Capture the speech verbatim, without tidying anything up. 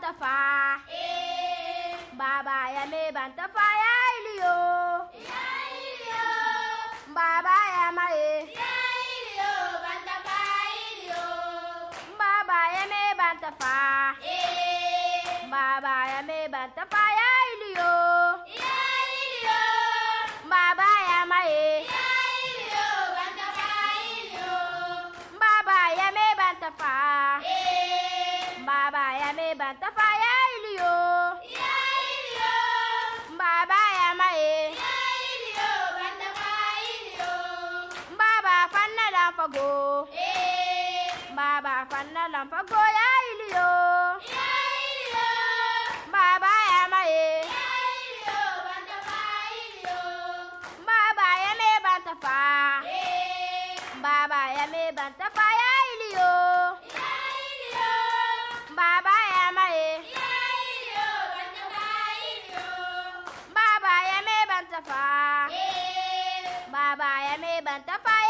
banta fa. Baba ya me banta fa ya iliyo. Ya iliyo. Baba ya ma e. Ya iliyo banta fa iliyo. Baba ya me banta fa. Baba ya me banta fa ya iliyo. Ya iliyo. Baba ya ma e. Ya iliyo banta fa iliyo. Baba ya me banta fa. Baba ya me banta fa ya iliyo. Ya iliyo. Baba ya ma e. Ya iliyo banta fa iliyo. Baba fanna lamfago. Baba fanna lamfago ya iliyo. Ya iliyo. Baba ya ma e. Ya iliyo banta fa iliyo. Baba ya me banta fa. Baba ya me banta fa ya iliyo. Ya iliyo. Baba ya ma e. Ya iliyo banta fa iliyo. Baba ya me banta fa. Baba ya me banta fa